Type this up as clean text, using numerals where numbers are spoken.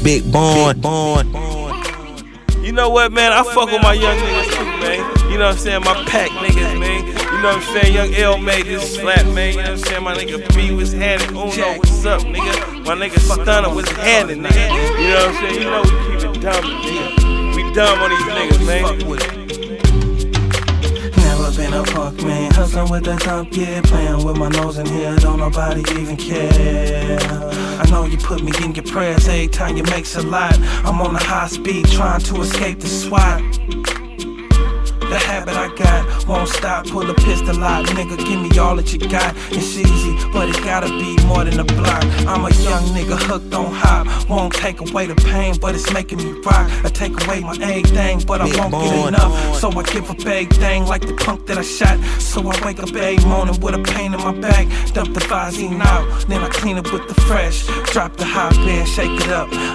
Big Bond. You know what, man? I fuck with my young niggas too, man. You know what I'm saying? My pack niggas, man. You know what I'm saying? Young L made this slap, man. You know what I'm saying? My nigga B was handing. Uno, what's up, nigga? My nigga Stunner was handing, nigga. You know what I'm saying? You know we keep it dumb, nigga. We dumb on these niggas, man. Never been a punk, man. Hustling with that top, yeah. Playing with my nose in here, don't nobody even care. I know you put me in your prayers every time you make a lot. I'm on a high speed trying to escape the SWAT. The habit I got won't stop, pull a pistol out. Nigga, give me all that you got. It's easy, but it gotta be more than a block. I'm a young nigga hooked on hop. Won't take away the pain, but it's making me rock. I take away my everything, but I won't get enough. So I give up everything like the punk that I shot. So I wake up every morning with a pain in my back. Dump the Visine out, then I clean it with the fresh. Drop the hot pen, shake it up.